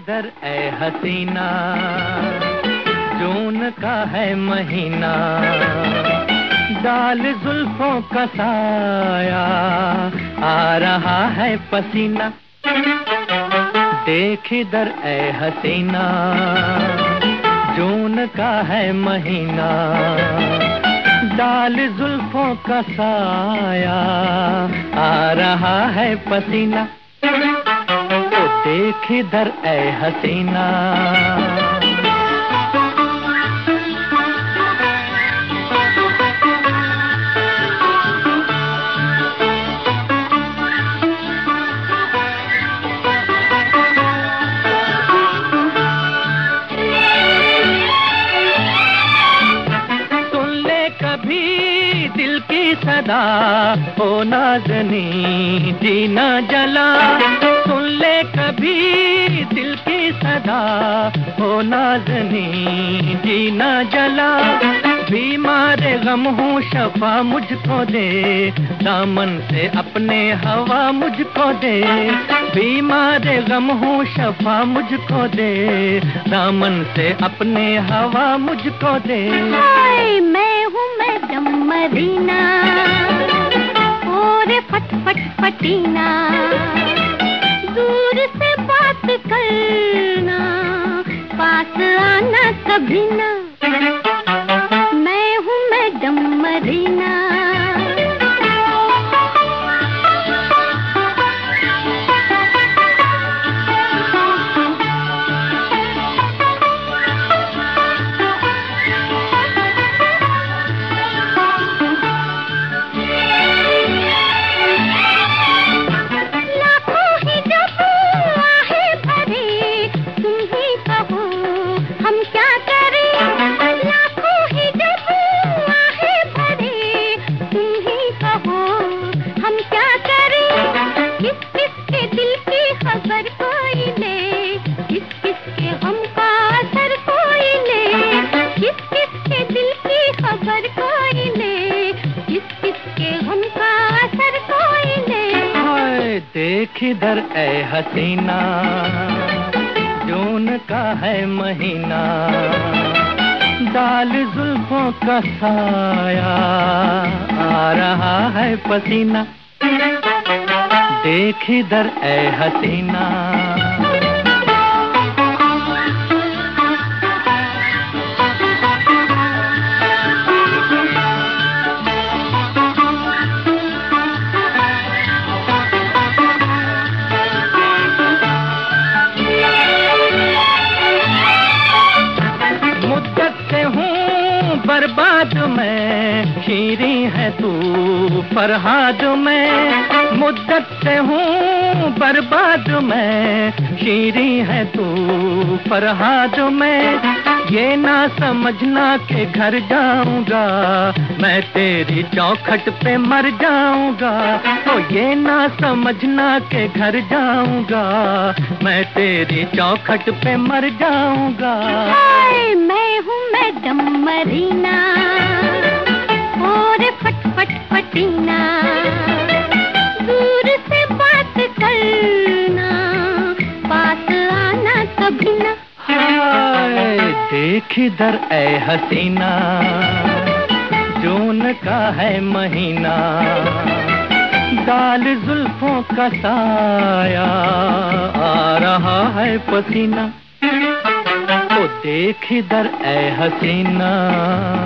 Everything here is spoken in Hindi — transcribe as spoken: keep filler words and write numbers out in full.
इधर ए हसीना, जून का है महीना, डाल जुल्फों का साया, आ रहा है पसीना। देख इधर ए हसीना, जून का है महीना, डाल जुल्फों का साया, आ रहा है पसीना। तो देख इधर ए हसीना। दिल की सदा हो नाज़नी, जीना जला। सुन ले कभी दिल की सदा हो नाज़नी, जीना जला। बीमार गम हूँ शफा मुझको दे, दामन से अपने हवा मुझको दे। बीमार गम हूँ शफा मुझको दे, दामन से अपने हवा मुझको दे। हाय मैं हूँ मैडम मरीना, और फट फट फटीना, दूर से बात करना, पास आना कभी ना। मैं हूँ मैडम मरीना। खबर कोई ले, किस किस के हम का असर कोई ले। किस किस के दिल की खबर कोई ले, किस किस के हम का असर कोई ले। हाय देख इधर ए हसीना, जून का है महीना, डाल जुल्फों का साया, आ रहा है पसीना। देख इधर ए हसीना। मुद्दत से हूँ बर्बाद मैं, शीरी है तू फरहाद में। मुद्दत से हूँ बर्बाद मैं, शीरी है तू फरहाद में। ये ना समझना के घर जाऊंगा, मैं तेरी चौखट पे मर जाऊंगा। तो ये ना समझना के घर जाऊंगा, मैं तेरी चौखट पे मर जाऊंगा। हाय मैं हूँ मैडम मरीना, और फट फट फटीना, दूर से बात करना, पास आना कभी ना। हाय देख इधर ए हसीना, जून का है महीना, डाल जुल्फों का साया, आ रहा है पसीना। तो देख इधर ए हसीना।